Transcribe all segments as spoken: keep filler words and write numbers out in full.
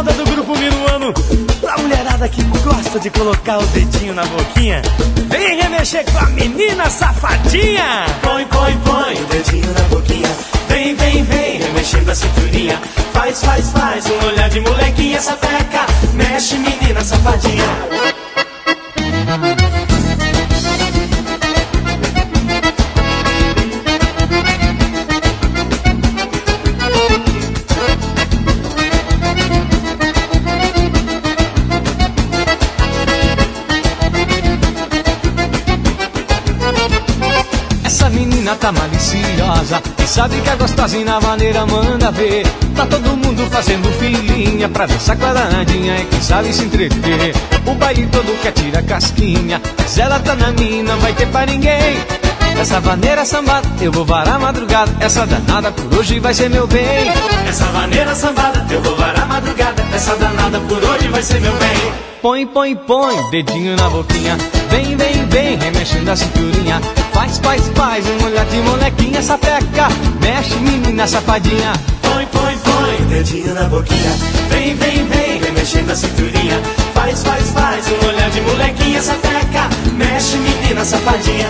moda do grupo Minuano. Pra mulherada que gosta de colocar o dedinho na boquinha, vem remexer com a menina safadinha. Põe, põe, põe o dedinho na boquinha. Vem, vem, vem, remexendo a cinturinha. Faz, faz, faz, um olhar de molequinha. Sapeca, mexe menina safadinha. Tá maliciosa e sabe que a gostosinha na maneira manda ver. Tá todo mundo fazendo filinha pra dançar com a danadinha e quem sabe se entreter. O baile todo quer tirar casquinha, mas ela tá na mina, vai ter pra ninguém. Essa vaneira sambada eu vou varar a madrugada, essa danada por hoje vai ser meu bem. Essa vaneira sambada eu vou varar a madrugada, essa danada por hoje vai ser meu bem. Põe, põe, põe, dedinho na boquinha. Vem, vem, vem, remexendo a cinturinha. Faz, faz, faz, um olhar de molequinha. Sapeca, mexe menina safadinha. Põe, põe, põe, dedinho na boquinha. Vem, vem, vem, remexendo a cinturinha. Faz, faz, faz, um olhar de molequinha. Sapeca, mexe menina safadinha.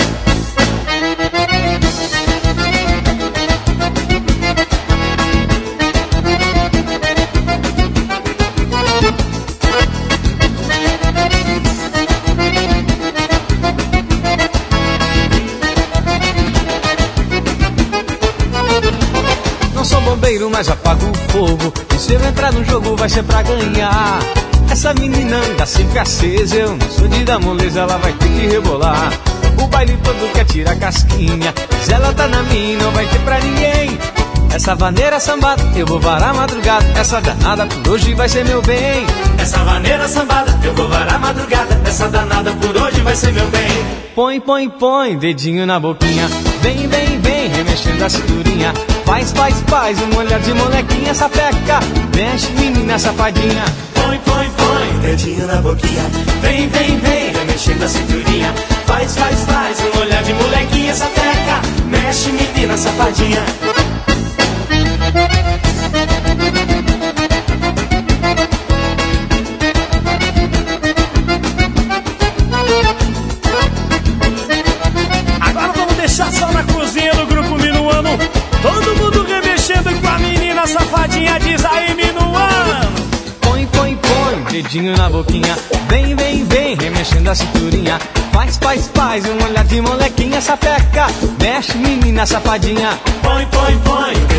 Mas apaga o fogo, e se eu entrar no jogo vai ser pra ganhar. Essa menina anda sempre acesa, eu não sou de dar moleza, ela vai ter que rebolar. O baile todo quer tirar casquinha, mas ela tá na mina, não vai ter pra ninguém. Essa vaneira sambada eu vou varar a madrugada, essa danada por hoje vai ser meu bem. Essa vaneira sambada eu vou varar a madrugada, essa danada por hoje vai ser meu bem. Põe, põe, põe, dedinho na boquinha. Vem, vem, vem, remexendo a cinturinha. Faz, faz, faz, um olhar de molequinha. Sapeca, mexe menina safadinha. Põe, põe, põe, dedinho na boquinha. Vem, vem, vem, remexendo a cinturinha. Faz, faz, faz, um olhar de molequinha. Sapeca, mexe menina safadinha. Agora vamos deixar só na cozinha do grupo Minuano. Todo mundo remexendo com a menina safadinha. Diz aí, Minuano. Põe, põe, põe, dedinho na boquinha. Vem, vem, vem, remexendo a cinturinha. Faz, faz, faz, um olhar de molequinha. Sapeca, mexe menina safadinha. Põe, põe, põe,